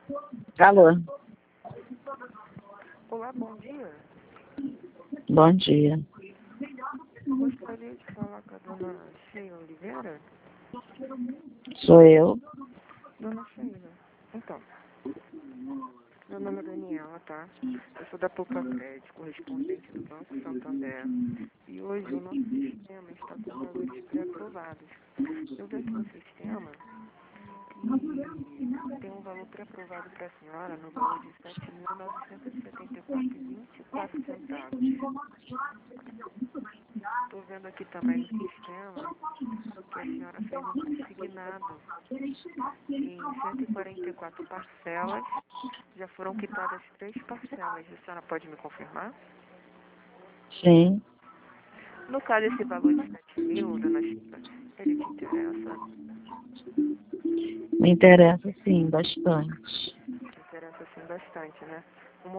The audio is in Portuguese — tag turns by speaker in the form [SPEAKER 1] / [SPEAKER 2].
[SPEAKER 1] Alô,
[SPEAKER 2] Olá, bom dia.
[SPEAKER 1] bom dia.
[SPEAKER 2] Gostaria de falar com a dona Sheila Oliveira.
[SPEAKER 1] Sou eu.
[SPEAKER 2] Dona Sheila, então, meu nome é Daniela, tá? Eu sou da Poupa Crédito, correspondente do Banco Santander. E hoje o nosso sistema está com valores pré-aprovados. Eu vi aqui no sistema que tem um valor pré-aprovado para a senhora no valor de R$ 7.974,24. Estou vendo aqui também no sistema que a senhora fez um consignado em 144 parcelas. Já foram quitadas 3 parcelas. A senhora pode me confirmar?
[SPEAKER 1] Sim,
[SPEAKER 2] No caso, esse valor de 7.000, dona Chica, ele te interessa?
[SPEAKER 1] me interessa sim, bastante.
[SPEAKER 2] Te interessa sim bastante, né?